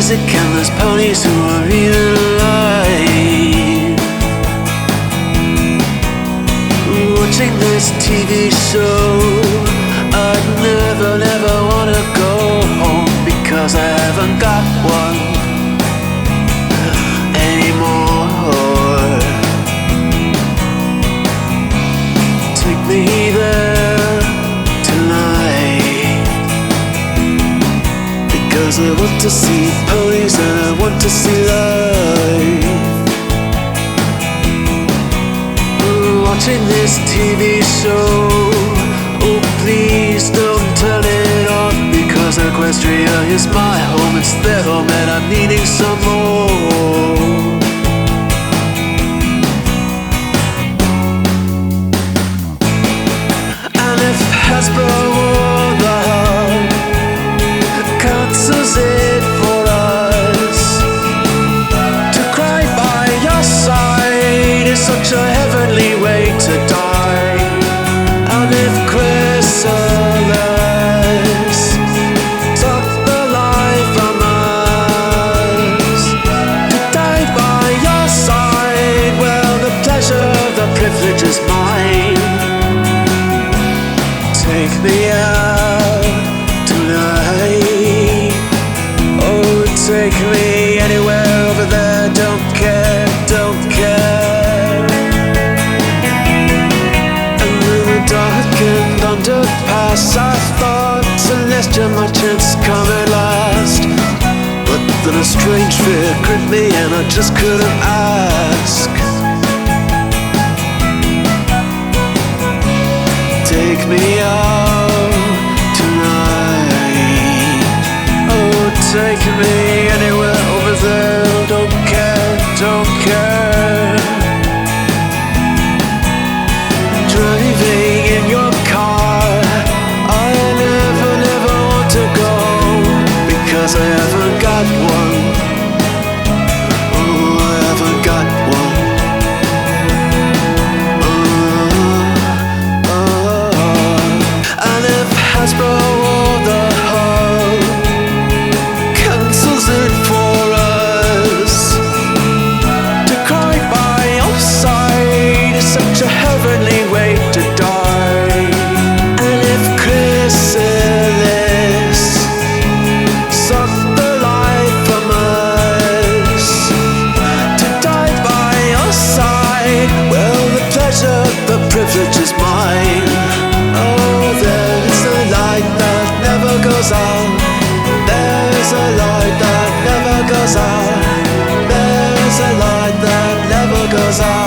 music and there's ponies who are real alive. Watching this TV show, I'd never wanna go home because I haven't got one anymore. Take me there tonight, because I want to see ponies and I want to see life. Watching this TV show, oh please don't turn it off, because Equestria is my home, it's their home and I'm needing some more. And if Hasbro or the Hub cancels it for us, to cry by your side is such a heavenly way to die. And if Chrysalis sucked the life from us, to die by your side, well, the pleasure, the privilege is mine. Take me out tonight, oh, take me anywhere over there, don't care, don't care. And in the darkened underpass, I thought celestial my chance come at last, but then a strange fear gripped me and I just couldn't ask. Take me out tonight, oh, take me anywhere over there, don't care, don't care. Driving in your car, I never want to go, because I haven't got one, oh, I haven't got one. And if Hasbro or the Hub cancels it for us, to cry by your side is such a heavenly way to die. And if Chrysalis sucked the life from us, to die by your side, well, the pleasure, the privilege is mine. Oh, there's a light that never goes out, there's a light that never goes out, there's a light that never goes out.